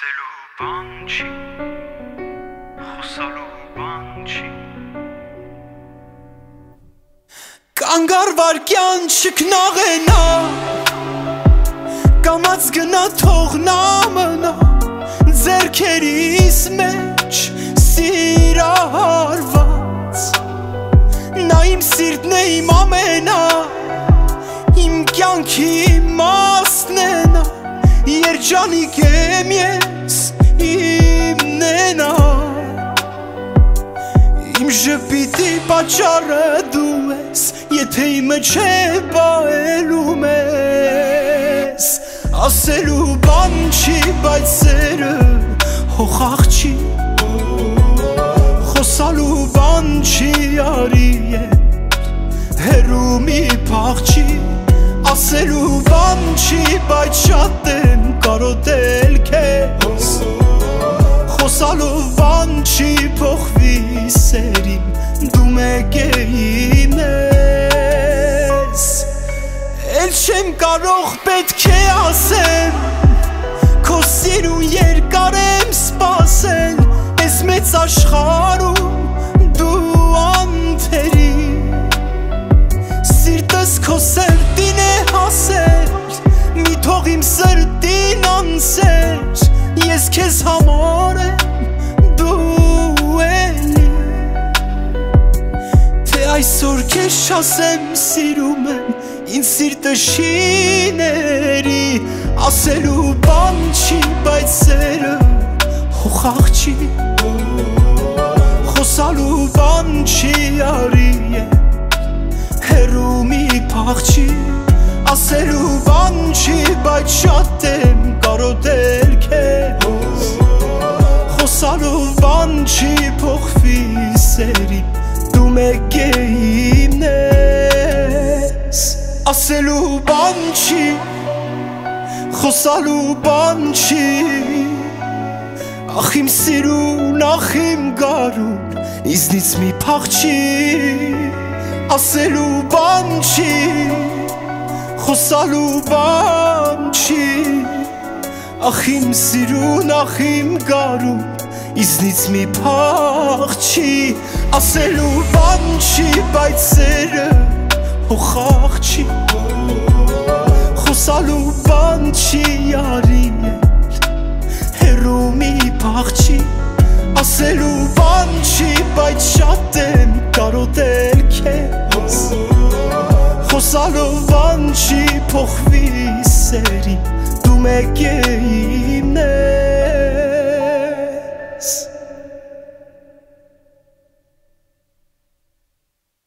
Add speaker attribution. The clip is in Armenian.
Speaker 1: Ասելուբանչի, խոսալուբանչի
Speaker 2: Կանգար վարկյան չքնաղենա Կամած գնա թողնա մնա Ձերքերիս մեջ սիրահարված Նա իմ սիրտն է իմ ամենա Իմ կյանքի մասն է նա Երջանիկ եմ ես իմն է նա Իմ ժպիտի պատճառը դու ես Եթե իմը չէ բայելում ես Ասելու բան չի, բայց սերը հոխաղ չի Խոսալու բան չի արի հեռու մի փախ չի Ասելու բան չի, բայց շատ եմ կարոտել քեզ Խոսալու բան չի, փոխվի սերին Դու մեկ եմ ես Էլ չեմ կարող պետք է ասեմ Քո սիրուն երկար եմ սպասել Ես մեծ աշխարհում դու անթերի Սիրտս քո սրտին է հասել Մի թող իմ սրտին անցեր Ես քեզ համար եմ դու էլի Թե այսօր քեզ չասեմ սիրում եմ Ինձ սիրտը շիների Ասելու բան չի, բայց սերը հոխաղ չի Խոսալու բան չի արի հեռու մի փախ չի Ասելու բան չի, բայց շատ եմ կարոտել քեզ Խոսալու բան չի, փոխվի սերի Դու մեկ իմն ես Ասելու բան չի, խոսալու բան չի Ախ իմ սիրուն, ախ իմ գարուն, իզնից մի փախ չի Ասելու բան չի, խոսալու բան չի Ախ իմ սիրուն, ախ իմ գարուն, իզնից մի փախ չի Ասելու բան չի, բայց սերը հոխաղ չի Խոսալու բան չի արի հեռու մի փախ չի Ասելու բան չի, բայց շատ եմ կարոտել քեզ Խոսալու բան չի, փոխվի սերի Դու մեկ իմն ես